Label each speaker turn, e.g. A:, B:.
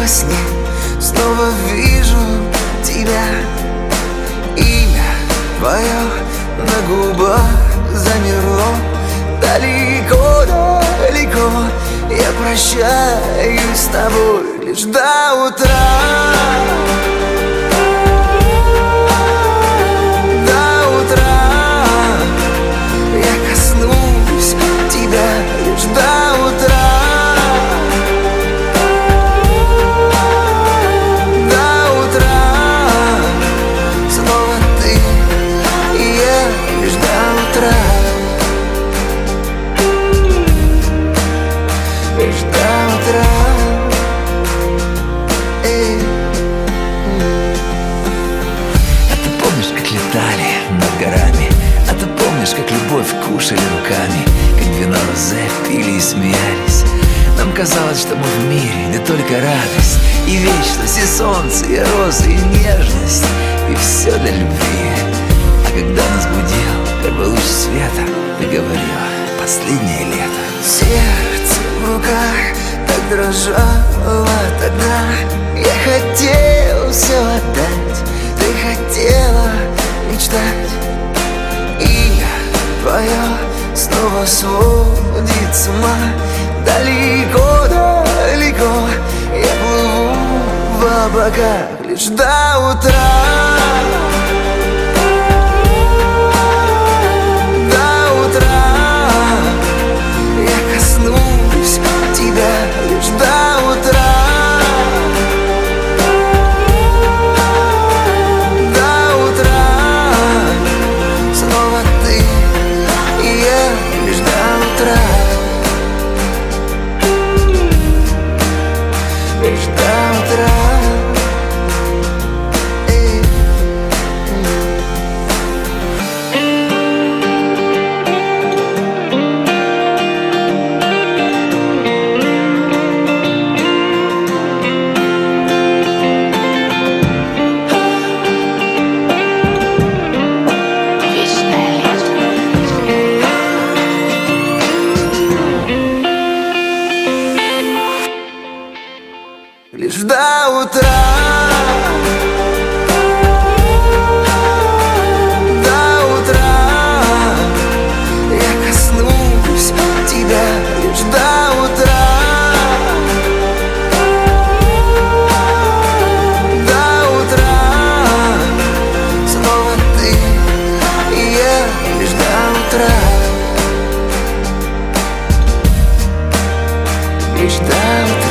A: во сне снова вижу тебя. Имя твое на губах замерло. Далеко, далеко я прощаюсь с тобой лишь до утра. До утра я коснусь тебя лишь до утра.
B: Над горами. А ты помнишь, как любовь кушали руками, как вино розе пили и смеялись? Нам казалось, что мы в мире не только радость и вечность, и солнце, и розы, и нежность, и все для любви. А когда нас будил первый луч света, ты говорила: последнее лето.
A: Сердце в руках так дрожало тогда. Я хотел все отдать, ты хотела мечтать. Имя твое снова сводит с ума. Далеко, далеко я плыву в облаках лишь до утра. До утра я коснусь тебя лишь до утра. Лишь до утра. До утра я коснусь тебя лишь до утра. До утра снова ты и я лишь до утра. Лишь до утра.